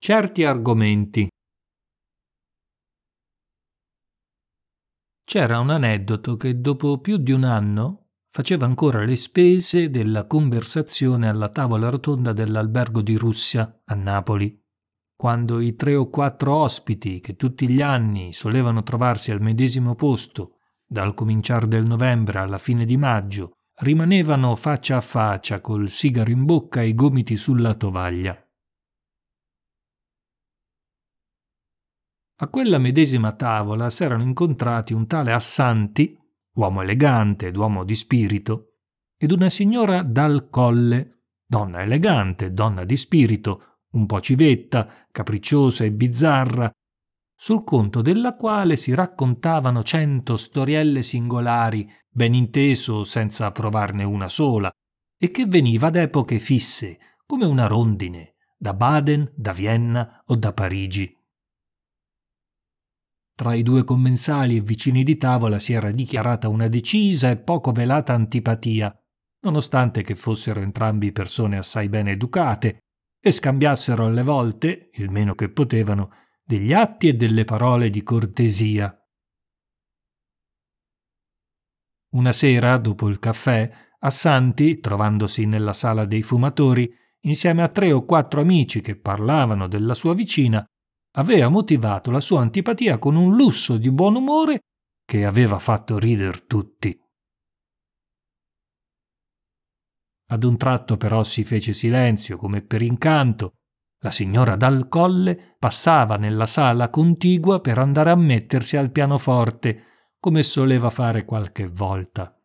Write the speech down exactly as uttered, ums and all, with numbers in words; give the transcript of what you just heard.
Certi argomenti. C'era un aneddoto che dopo più di un anno faceva ancora le spese della conversazione alla tavola rotonda dell'Albergo di Russia a Napoli, quando i tre o quattro ospiti che tutti gli anni solevano trovarsi al medesimo posto dal cominciar del novembre alla fine di maggio rimanevano faccia a faccia col sigaro in bocca e i gomiti sulla tovaglia. A quella medesima tavola s'erano incontrati un tale Assanti, uomo elegante ed uomo di spirito, ed una signora Dal Colle, donna elegante, donna di spirito, un po' civetta, capricciosa e bizzarra, sul conto della quale si raccontavano cento storielle singolari, ben inteso senza provarne una sola, e che veniva ad epoche fisse, come una rondine, da Baden, da Vienna o da Parigi. Tra i due commensali e vicini di tavola si era dichiarata una decisa e poco velata antipatia, nonostante che fossero entrambi persone assai ben educate e scambiassero alle volte, il meno che potevano, degli atti e delle parole di cortesia. Una sera, dopo il caffè, Assanti, trovandosi nella sala dei fumatori, insieme a tre o quattro amici che parlavano della sua vicina, aveva motivato la sua antipatia con un lusso di buon umore che aveva fatto rider tutti. Ad un tratto però si fece silenzio come per incanto. La signora Dal Colle passava nella sala contigua per andare a mettersi al pianoforte, come soleva fare qualche volta.